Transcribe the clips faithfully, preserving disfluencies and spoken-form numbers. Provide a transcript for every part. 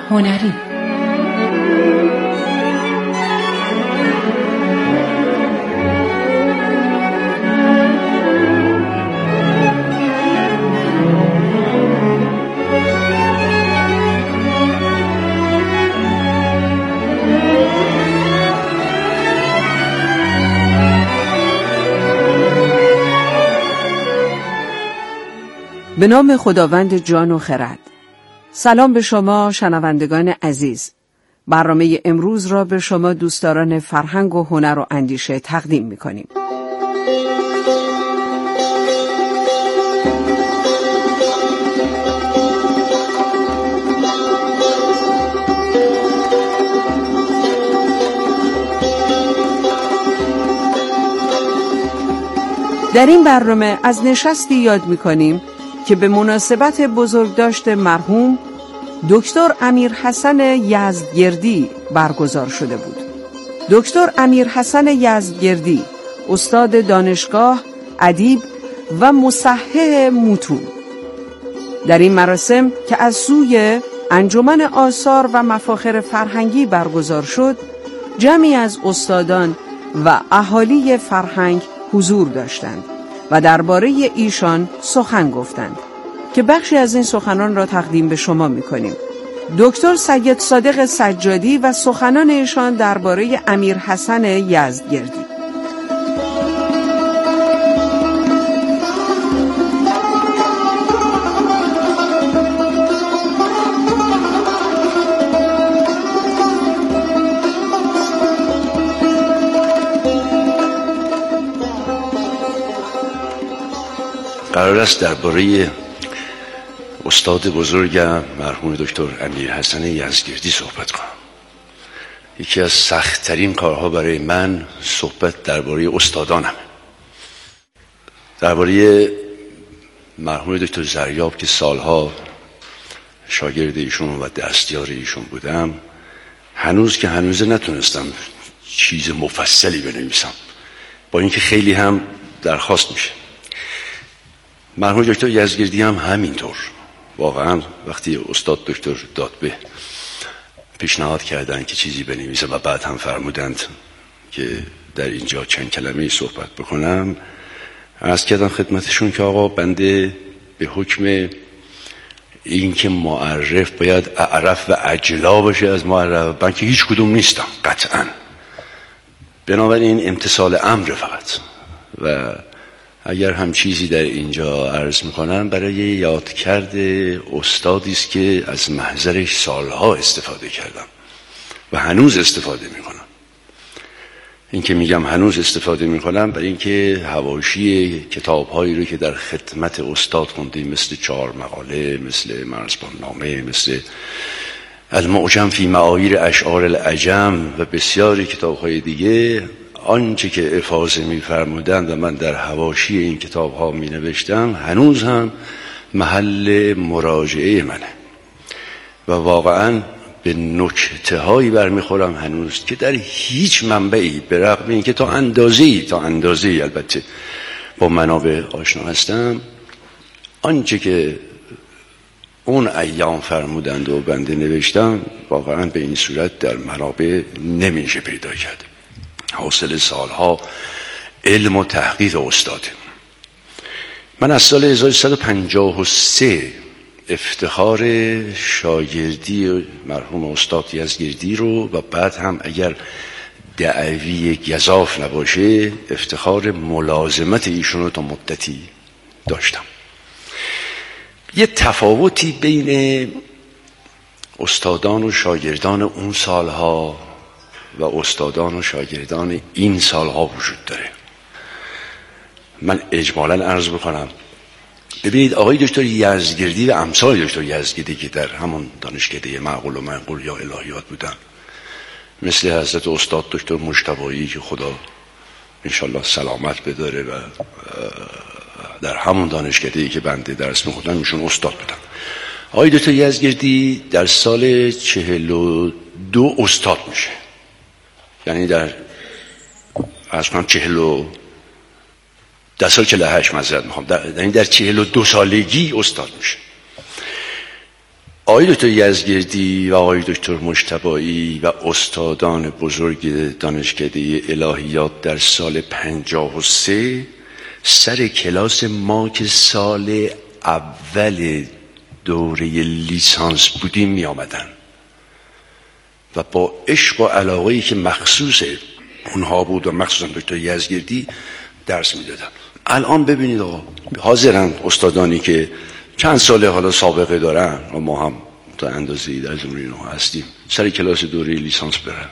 هنری. به نام خداوند جان و خرد. سلام به شما شنوندگان عزیز. برنامه امروز را به شما دوستداران فرهنگ و هنر و اندیشه تقدیم می‌کنیم. در این برنامه از نشستی یاد می‌کنیم که به مناسبت بزرگداشت مرحوم دکتر امیرحسن یزدگردی برگزار شده بود. دکتر امیرحسن یزدگردی استاد دانشگاه، ادیب و مصحح متون. در این مراسم که از سوی انجمن آثار و مفاخر فرهنگی برگزار شد، جمعی از استادان و اهالی فرهنگ حضور داشتند و درباره ایشان سخن گفتند که بخشی از این سخنان را تقدیم به شما می‌کنیم. دکتر سید صادق سجادی و سخنان ایشان درباره امیرحسن یزدگردی. قرار است درباره استاد بزرگم مرحوم دکتر امیرحسن یزدگردی صحبت کنم. یکی از سخت‌ترین کارها برای من صحبت درباره استادانم. درباره مرحوم دکتر زریاب که سالها شاگرد ایشون و دستیار ایشون بودم، هنوز که هنوز نتونستم چیز مفصلی بنویسم، با اینکه خیلی هم درخواست میشه. مرحوم دکتر یزدگردی هم همینطور. واقعا وقتی استاد دکتر دادبه پیشنهاد کردن که چیزی بنویسم و بعد هم فرمودند که در اینجا چند کلمه صحبت بکنم، عرض کردم خدمتشون که آقا بنده به حکم این که معرف باید اعرف و اجلا باشه از معرف، من که هیچ کدوم نیستم قطعا، بنابراین امتثال امر فقط. و اگر هم چیزی در اینجا عرض میکنم برای یاد کرده استادی است که از محضرش سالها استفاده کردم و هنوز استفاده میکنم. این که میگم هنوز استفاده میکنم برای اینکه حواشی کتابهایی رو که در خدمت استاد خوندیم، مثل چهار مقاله، مثل مرزبان نامه، مثل المعجم فی معایر اشعار العجم و بسیاری کتابهای دیگه، آنچه که افاضه می فرمودند و من در حواشی این کتاب ها می نوشتم هنوز هم محل مراجعه منه و واقعا به نکته هایی برمیخورم هنوز که در هیچ منبعی، به رغم این که تا اندازه‌ای تا اندازه‌ای البته با منابع آشنا هستم، آنچه که اون ایام فرمودند و بنده نوشتم واقعا به این صورت در منابع نمیشه پیدا کرد. حاصل سالها علم و تحقیق استاده. من از سال هزار و سیصد و پنجاه و سه افتخار شاگردی مرحوم استاد یزدگردی رو و بعد هم اگر دعوی گزاف نباشه افتخار ملازمت ایشون رو تا مدتی داشتم. یه تفاوتی بین استادان و شاگردان اون سالها و استادان و شاگردان این سالها وجود داره. من اجمالاً عرض بکنم، ببینید آقای دکتر یزدگردی و امثال دکتر یزدگردی که در همون دانشکده معقول و منقول یا الهیات بودن، مثل حضرت استاد دکتر مجتبایی که خدا انشالله سلامت بداره و در همون دانشکده‌ای که بنده درس می‌خوندم ایشون استاد بودن. آقای دکتر یزدگردی در سال چهل و دو استاد میشه، یعنی در از کنم چهل و در سال چهل و هشت مذرد میخوام در, یعنی در چهل و دو سالگی استاد میشه. آقای دکتر یزدگردی و آقای دکتر مجتبایی و استادان بزرگ دانشکده الهیات در سال پنجاه و سه سر کلاس ما که سال اول دوره لیسانس بودیم می آمدن و با عشق و علاقه‌ای که مخصوص اونها بود و مخصوصا دکتر یزدگردی درس می دادن. الان ببینید آقا حاضرن استادانی که چند ساله حالا سابقه دارن و ما هم تا اندازه‌ای در زمره اینها هستیم سر کلاس دوره لیسانس برن.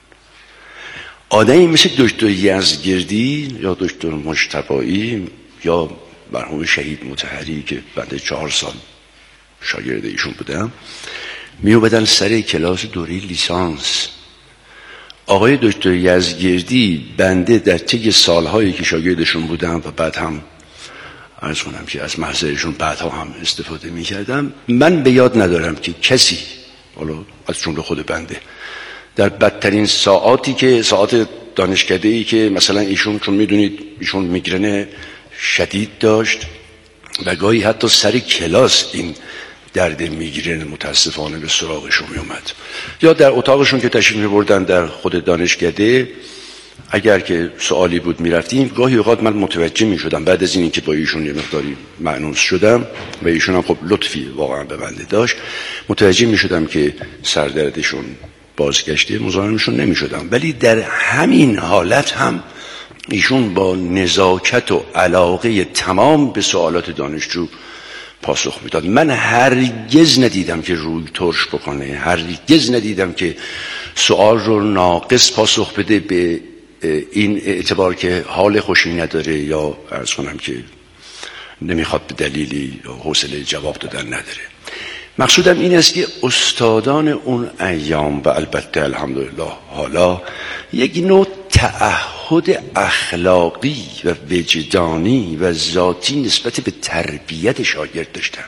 آدمی مثل دکتر یزدگردی یا دکتر مجتبایی یا مرحوم شهید مطهری که بعد چهار سال شاگرد ایشون بودم می اومدن سر کلاس دوره لیسانس. آقای دکتر یزدگردی بنده در طی سالهایی که شاگردشون بودم و بعد هم عرض کنم که از محضرشون بعدها هم استفاده می کردم، من به یاد ندارم که کسی حالا از جمله خود بنده در بدترین ساعاتی که ساعات دانشکده‌ای که مثلا ایشون چون میدونید ایشون میگرن شدید داشت و گاهی حتی سر کلاس این درد میگرن متاسفانه به سراغشون میومد، یا در اتاقشون که تشریف میبردن در خود دانشکده اگر که سوالی بود میرفتیم گاهی اوقات من متوجه میشدم بعد از این که با ایشون یه مقداری مأنوس شدم و ایشون هم خب لطفی واقعا به بنده داشت متوجه میشدم که سردردشون بازگشته مزاحمشون نمیشدم، ولی در همین حالت هم ایشون با نزاکت و علاقه تمام به سوالات دانشجو پاسخ میداد. من هرگز ندیدم که روی ترش بکنه، هرگز ندیدم که سوال رو ناقص پاسخ بده به این اعتبار که حال خوشی نداره یا عرض کنم که نمیخواد به دلیلی حوصله جواب دادن نداره. مقصودم این است که استادان اون ایام و البته الحمدلله حالا یک نوع تعهد اخلاقی و وجدانی و ذاتی نسبت به تربیت شاگرد داشتن.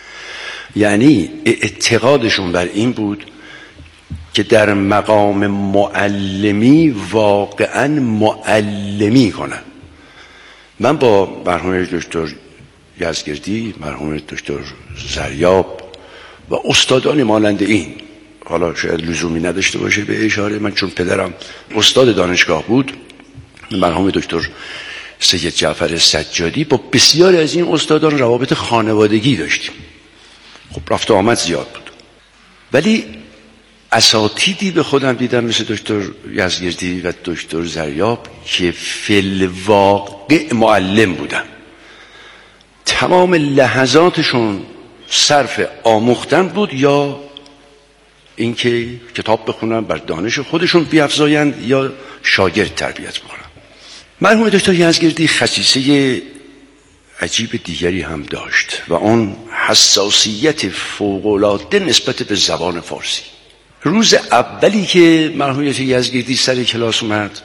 یعنی اعتقادشون بر این بود که در مقام معلمی واقعا معلمی کنن. من با مرحوم دکتر یزدگردی، مرحوم دکتر زریاب و استادان مانند این، حالا شاید لزومی نداشته باشه به اشاره، من چون پدرم استاد دانشگاه بود، مرحوم دکتر سید جعفر سجادی، با بسیاری از این استادان روابط خانوادگی داشتیم. خب رفت و آمد زیاد بود، ولی اساتیدی به خودم دیدم مثل دکتر یزدگردی و دکتر زریاب که فی الواقع معلم بودن. تمام لحظاتشون صرف آموختن بود یا اینکه کتاب بخونن بر دانش خودشون بیفزایند یا شاگرد تربیت بکنن. مرحوم دکتر یزدگردی خصیصه عجیب دیگری هم داشت و اون حساسیت فوق‌العاده نسبت به زبان فارسی. روز اولی که مرحوم دکتر یزدگردی سر کلاس اومد،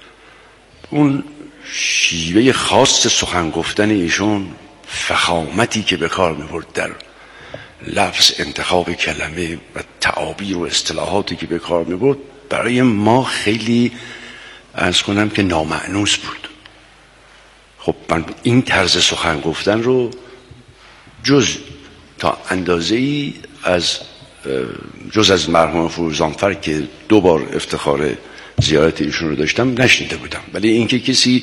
اون شیوه خاص سخن گفتن ایشون، فخامتی که به کار می‌برد در لفظ، انتخاب کلمه و تعابیر و اصطلاحاتی که به کار می‌برد برای ما خیلی عرض کنم که نامأنوس بود. خب من این طرز سخن گفتن رو جز تا اندازه‌ای از جز از مرحوم فروزانفر که دو بار افتخار زیارت ایشون رو داشتم نشنیده بودم، ولی اینکه کسی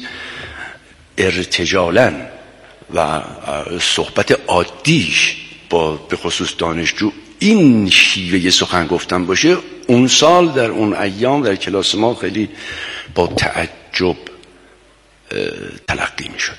ارتجالاً و صحبت عادیش با به خصوص دانشجو این شیوه سخن گفتن باشه، اون سال در اون ایام در کلاس ما خیلی با تعجب تلقی می شد.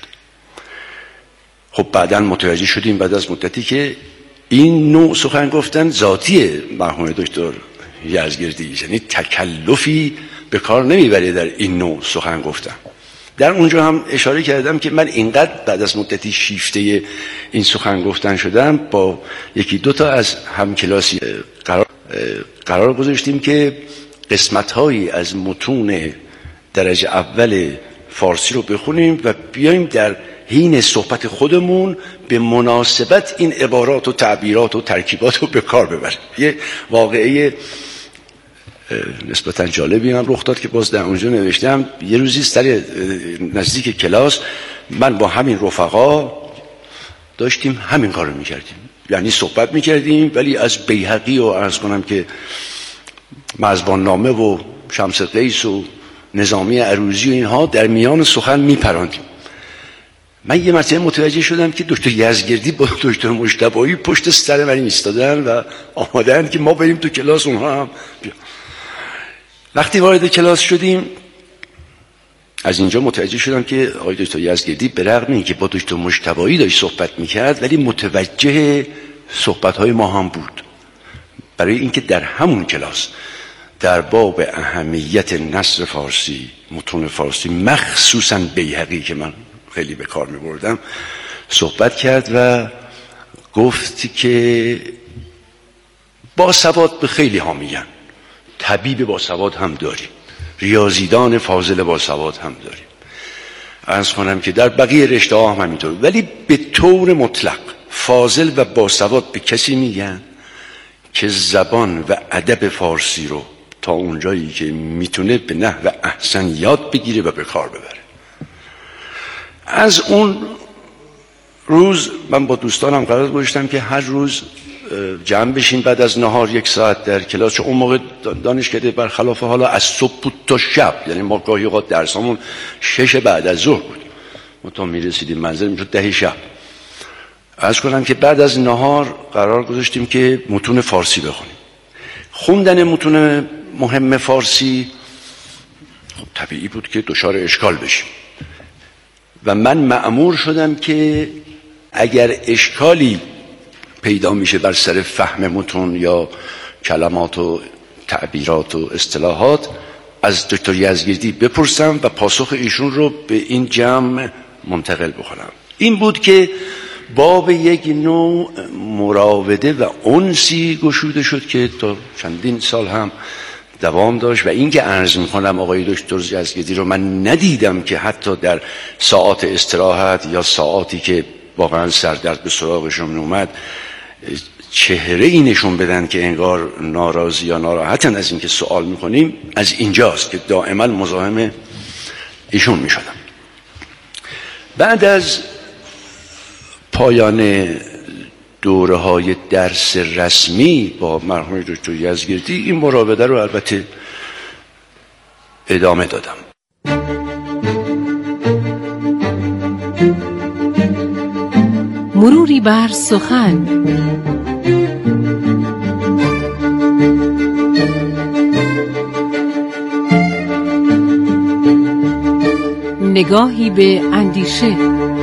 خب بعداً متوجه شدیم بعد از مدتی که این نوع سخن گفتن ذاتی مرحوم دکتر یزدگردی، یعنی تکلفی به کار نمیبره در این نوع سخن گفتن. در اونجا هم اشاره کردم که من اینقدر بعد از مدتی شیفته این سخن گفتن شدم، با یکی دو تا از همکلاسی قرار, قرار گذاشتیم که قسمت‌هایی از متون درجه اول فارسی رو بخونیم و بیایم در حین صحبت خودمون به مناسبت این عبارات و تعبیرات و ترکیبات رو به کار ببریم. یه واقعه نسبتا جالبی هم رخ داد که باز در اونجا نوشتم. یه روزی سر نزدیک کلاس من با همین رفقا داشتیم همین کار رو میکردیم. یعنی صحبت میکردیم ولی از بیهقی و عرض کنم که مزبان نامه و شمس قیس و نظامی عروضی و اینها در میان سخن میپراندیم. من یه مرتبه متوجه شدم که دکتر یزدگردی با دکتر مجتبی پشت سر من ایستادن و آماده‌اند که ما بریم تو کلاس، اونها هم بیا. وقتی وارد کلاس شدیم از اینجا متوجه شدم که آقای دکتر یزدگردی به رغم اینکه با دکتر مجتبی داشت صحبت میکرد ولی متوجه صحبت‌های ما هم بود، برای اینکه در همون کلاس در باب اهمیت نثر فارسی، متون فارسی، مخصوصاً بیهقی که من خیلی به کار می بردم، صحبت کرد و گفت که با سواد به خیلی ها میگن، طبیب با سواد هم داریم، ریاضیدان فاضل با سواد هم داریم، عرض کنم که در بقیه رشته ها هم همینطور، ولی به طور مطلق فاضل و با سواد به کسی میگن که زبان و ادب فارسی رو تا اونجایی که میتونه به نحو احسن یاد بگیره و به کار ببره. از اون روز من با دوستانم قرار گذاشتم که هر روز جمع بشیم بعد از نهار یک ساعت در کلاس، چون اون موقع دانشکده برخلاف حالا از صبح بود تا شب، یعنی ما گاهی اوقات درسامون شش بعد از ظهر بود، ما تا میرسیدیم منزل میشد ده شب. عرض کنم که بعد از نهار قرار گذاشتیم که متون فارسی بخونیم. خوندن متون مهم فارسی خب طبیعی بود که دچار اشکال بشیم و من مأمور شدم که اگر اشکالی پیدا میشه بر سر فهم متون یا کلمات و تعبیرات و اصطلاحات از دکتر یزدگردی بپرسم و پاسخ ایشون رو به این جمع منتقل بکنم. این بود که باب یک نوع مراوده و انسی گشوده شد که تا چندین سال هم دوام داشت و این که عرض میکنم آقای دکتر یزدگردی رو من ندیدم که حتی در ساعات استراحت یا ساعاتی که واقعا سردرد به سراغشون اومد چهره ای نشون بدن که انگار ناراضی یا ناراحتن از اینکه سوال میکنیم. از اینجاست که دائما مزاحم ایشون میشدم. بعد از پایان دوره های درس رسمی با مرحوم دکتر یزدگردی این مراوده رو البته ادامه دادم. مروری بر سخن. نگاهی به اندیشه.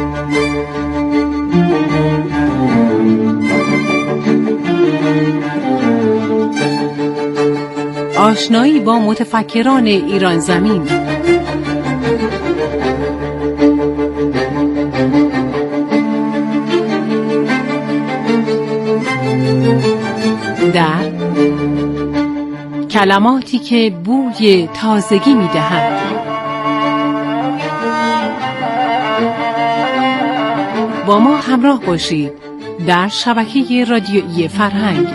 آشنایی با متفکران ایران زمین. در کلماتی که بوی تازگی می‌دهند. با ما همراه باشید در شبکه رادیویی فرهنگ.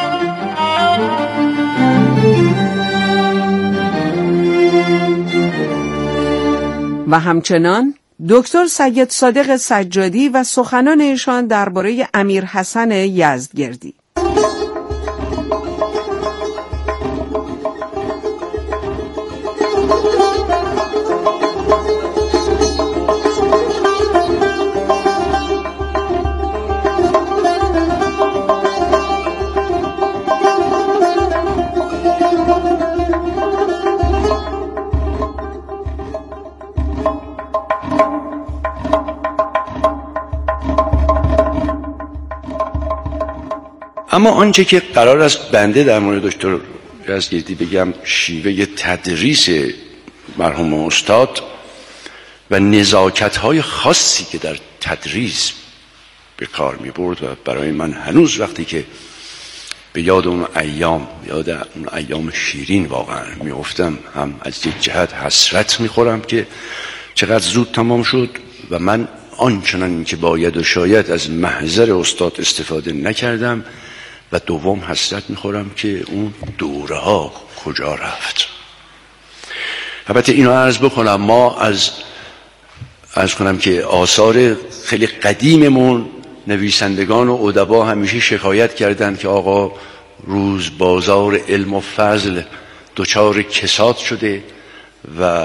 و همچنان دکتر سید صادق سجادی و سخنان ایشان درباره امیر حسن یزدگردی. اما آنچه که قرار است بنده در مورد دکتر یزدگردی بگم شیوه تدریس مرحوم استاد و نزاکت‌های خاصی که در تدریس به کار می‌برد و برای من هنوز وقتی که به یاد اون ایام یاد اون ایام شیرین واقعا می‌افتم هم از یک جهت حسرت می‌خورم که چقدر زود تمام شد و من آنچنان که باید و شاید از محضر استاد استفاده نکردم و دوم حسرت میخورم که اون دوره ها کجا رفت. البته اینو عرض بکنم ما از عرض کنم که آثار خیلی قدیممون نویسندگان و ادبا همیشه شکایت کردند که آقا روز بازار علم و فضل دچار کساد شده و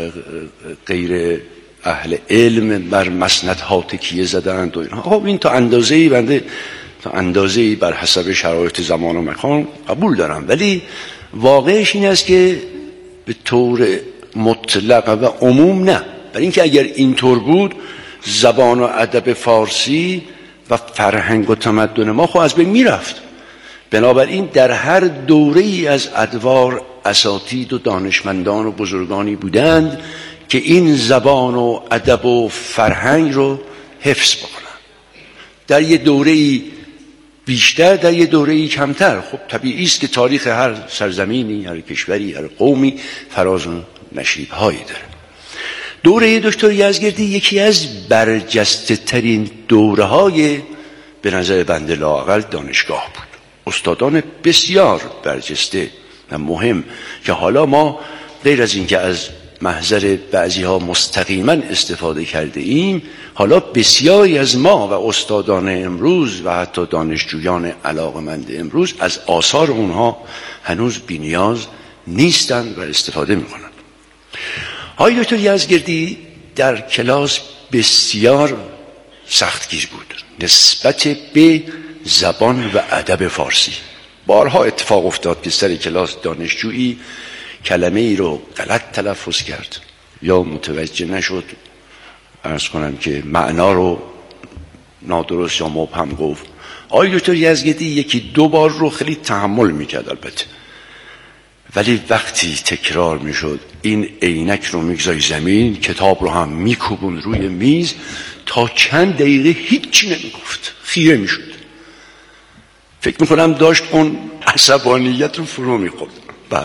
غیر اهل علم بر مسندها تکیه زدند و اینها. خب این تا اندازه‌ای بنده تا اندازه‌ای بر حسب شرایط زمان و مکان قبول دارم، ولی واقعش این است که به طور مطلق و عموم نه. برای اینکه اگر اینطور بود زبان و ادب فارسی و فرهنگ و تمدن ما خب از بین میرفت. بنابراین در هر دوره‌ای از ادوار اساتید و دانشمندان و بزرگانی بودند که این زبان و ادب و فرهنگ رو حفظ بکنن. در یه دوره‌ای بیشتر، در یه دوره‌ای کمتر. خب طبیعی است که تاریخ هر سرزمینی، هر کشوری، هر قومی فراز و نشیب‌هایی داره. دوره دکتر یزدگردی یکی از برجسته ترین دوره‌های به نظر بنده لااقل دانشگاه بود. استادان بسیار برجسته و مهم که حالا ما غیر از اینکه از محضر بعضی ها مستقیما استفاده کرده ایم، حالا بسیاری از ما و استادان امروز و حتی دانشجویان علاقمند امروز از آثار اونها هنوز بی‌نیاز نیستند و استفاده میکنند. آقای دکتر یزدگردی در کلاس بسیار سختگیر بود نسبت به زبان و ادب فارسی. بارها اتفاق افتاد که سر کلاس دانشجویی کلمه ای رو غلط تلفظ کرد یا متوجه نشد، عرض کنم که معنا رو نادرست یا مبهم گفت. آقای دکتر یزدگردی یکی دو بار رو خیلی تحمل میکرد البته، ولی وقتی تکرار میشد این عینک رو میگذاری زمین، کتاب رو هم میکوبون روی میز، تا چند دقیقه هیچی نمیگفت، خیره میشد. فکر میکنم داشت اون عصبانیت رو فرو میخورد. بله،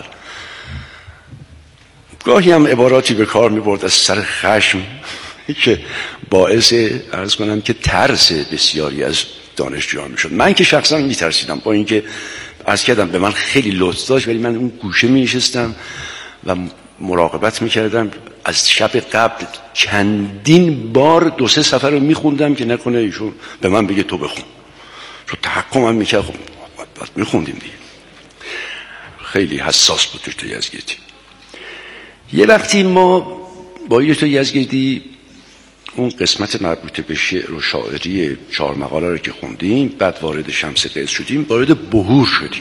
گاهی هم عباراتی به کار میبرد از سر خشم که باعث عرض کنم که ترس بسیاری از دانشجویان میشد. من که شخصا میترسیدم، با اینکه عرض کردم به من خیلی لطف داشت، ولی من اون گوشه میشستم و مراقبت میکردم. از شب قبل چندین بار دو سه صفحه رو میخوندم که نکنه ایشون به من بگه تو بخون، چون تحکمم میکرد. خب باید میخوندیم دیگه. خیلی حساس بود دکتر یزدگردی. یه وقتی ما با دکتر یزدگردی اون قسمت مربوط به شعر و شاعری چهار مقاله رو که خوندیم، بعد وارد شمس قیس شدیم، وارد بهور شدیم.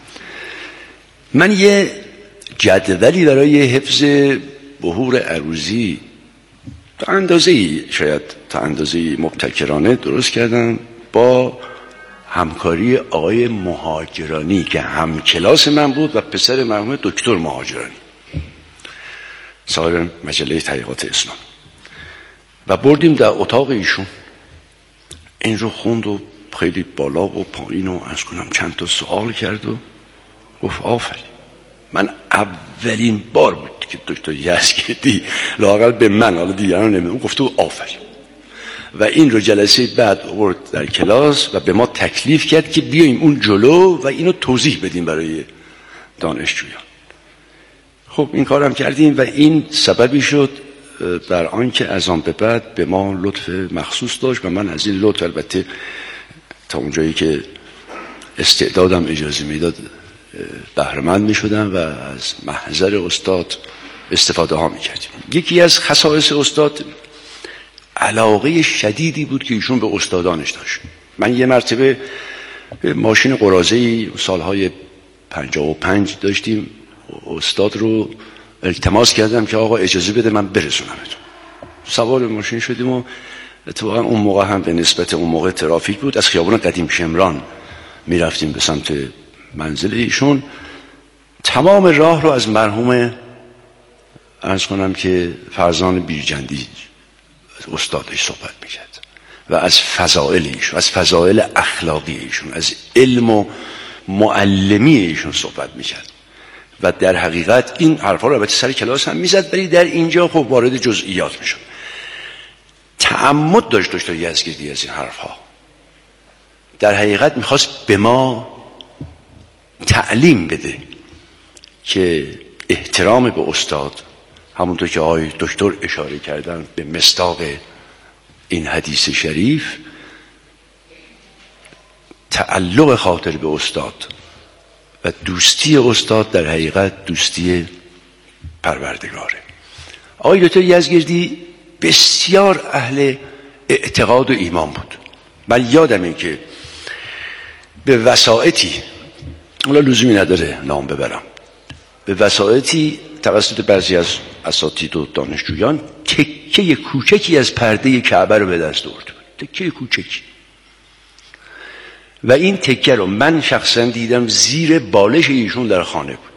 من یه جدولی برای حفظ بهور عروضی تا اندازه‌ای، شاید تا اندازه‌ای مبتکرانه درست کردم با همکاری آقای مهاجرانی که هم کلاس من بود و پسر مرحوم دکتر مهاجرانی، صاحب مجله تحقیقات اسلام. و بردیم در اتاق ایشون، این رو خوند و خیلی بالا و پایین و از کنم چند تا سوال کرد و گفت آفرین. من اولین بار بود که دکتر یزدگردی لااقل به من، حالا دیگران نمیدونم، گفت آفرین. و این رو جلسه بعد آورد در کلاس و به ما تکلیف کرد که بیاییم اون جلو و اینو توضیح بدیم برای دانشجویان. خب این کارم کردیم و این سببی شد در آن که از آن به بعد به ما لطف مخصوص داشت و من از این لطف البته تا اونجایی که استعدادم اجازه میداد بهره‌مند میشدم و از محضر استاد استفاده ها میکردیم. یکی از خصائص استاد علاقه شدیدی بود که ایشون به استادانش داشت. من یه مرتبه ماشین قراضه‌ای سالهای پنجاه و پنج داشتیم، استاد رو التماس کردم که آقا اجازه بده من برسونمتون. سوار ماشین شدیم و اتفاقا اون موقع هم به نسبت اون موقع ترافیک بود. از خیابان قدیم شمران میرفتیم به سمت منزل ایشون. تمام راه رو از مرحوم عرض کنم که فرزان بیرجندی استادش صحبت میکرد و از فضائل ایشون، از فضائل اخلاقی ایشون، از علم و معلمی ایشون صحبت میکرد و در حقیقت این حرفا رو البته سر کلاس هم میزد، ولی در اینجا خب وارد جزئیات میشد. تعمد داشت دکتر یزدگردی از این حرفها. در حقیقت میخواست به ما تعلیم بده که احترام به استاد، همونطور که آقای دکتر اشاره کردن به مصداق این حدیث شریف، تعلق خاطر به استاد و دوستی استاد در حقیقت دوستی پروردگاره. آقای دکتر یزدگردی بسیار اهل اعتقاد و ایمان بود. من یادمه که به وسائطی، حالا لزومی نداره نام ببرم، به وسائطی توسط بعضی از اساتید و دانشجویان تکه کوچکی از پرده کعبه رو به دست آورد. تکه کوچکی. و این تکه رو من شخصا دیدم زیر بالش ایشون در خانه بود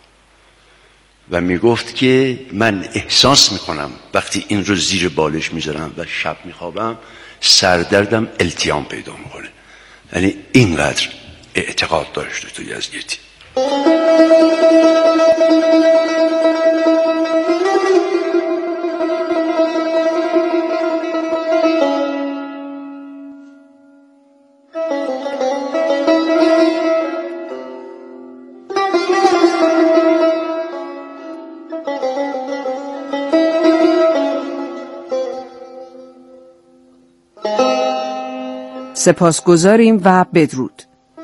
و میگفت که من احساس میکنم وقتی این رو زیر بالش میذارم و شب میخوابم سردردم التیام پیدا میکنه. یعنی اینقدر اعتقاد داشته تو یزدگردی. سپاسگزاریم و بدرود.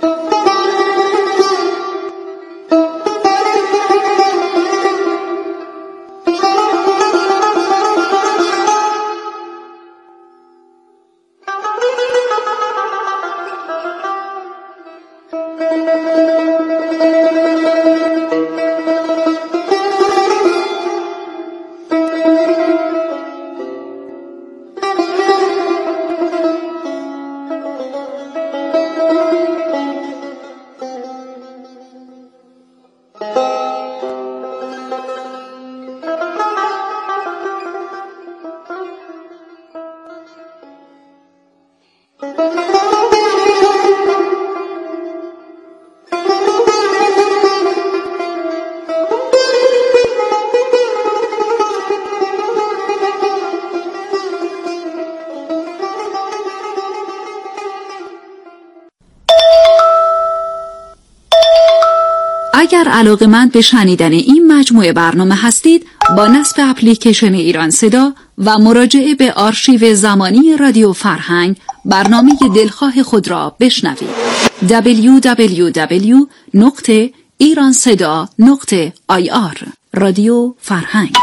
اگر علاقه‌مند به شنیدن این مجموعه برنامه هستید، با نصب اپلیکیشن ایران صدا و مراجعه به آرشیو زمانی رادیو فرهنگ برنامه دلخواه خود را بشنوید. دبلیو دبلیو دبلیو نقطه ایران صدا نقطه آی آر رادیو فرهنگ.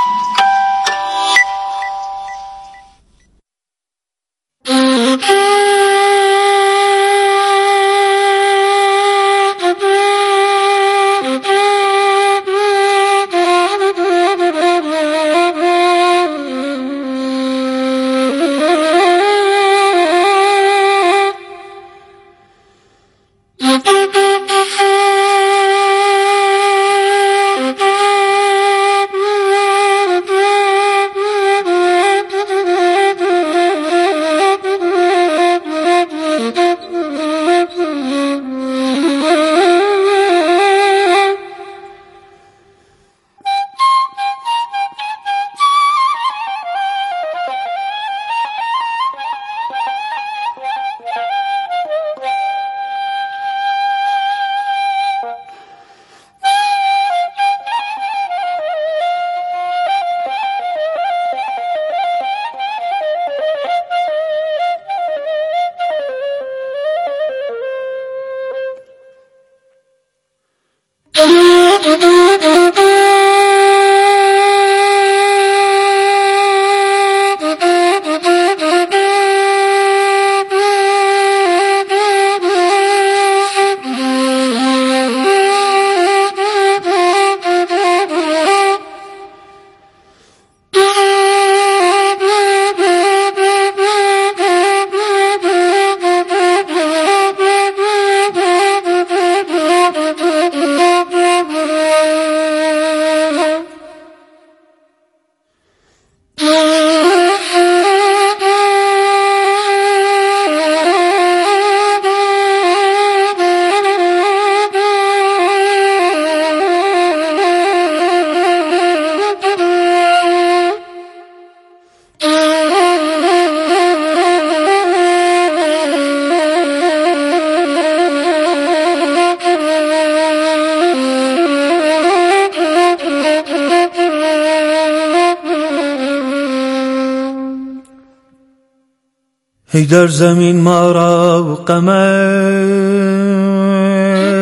ای در زمین ما را قمر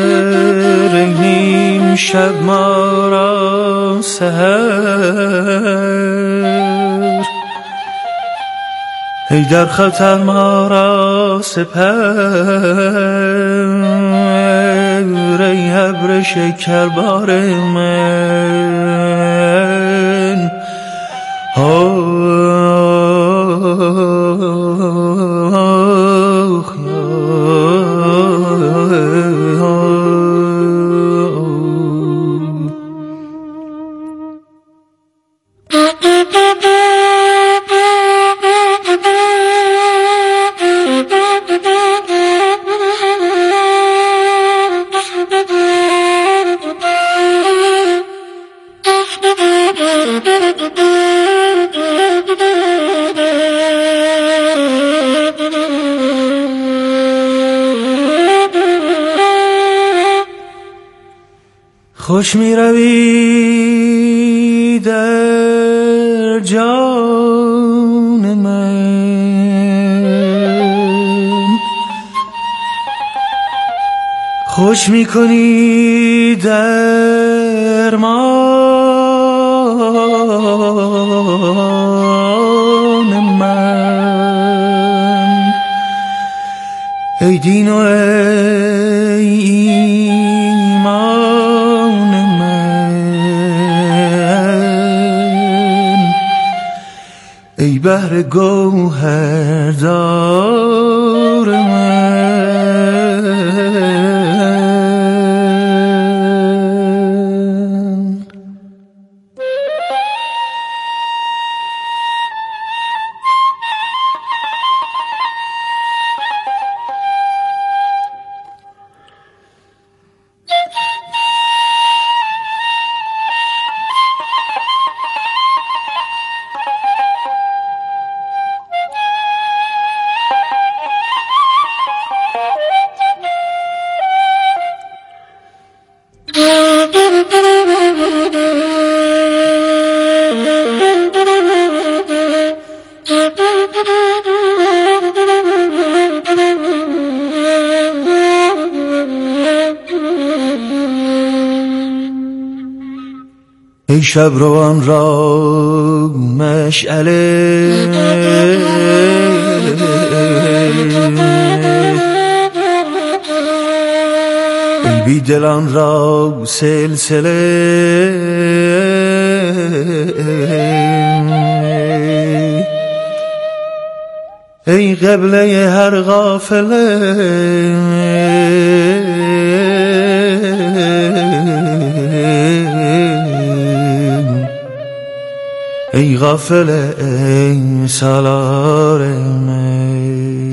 ای نیم شب ما را سحر، ای در خطر ما را سپر، ای ابر شکربار من. خوش می روی در جان من، خوش می کنی درمان من، ای دین و ای ایمان من، ای بحر گوهردار من. ای شب روان را مشعله، ای بی دلان را سلسله، ای قبله هر غافله، ای غافل ای سالار من.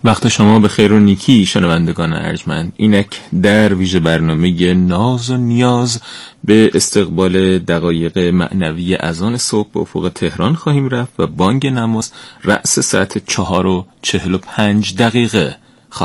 وقت شما به خیر و نیکی شنوندگان ارجمند. اینک در ویژه برنامه ناز و نیاز به استقبال دقایق معنوی اذان صبح به افق تهران خواهیم رفت و بانگ نماز رأس ساعت چهار و چهل و پنج دقیقه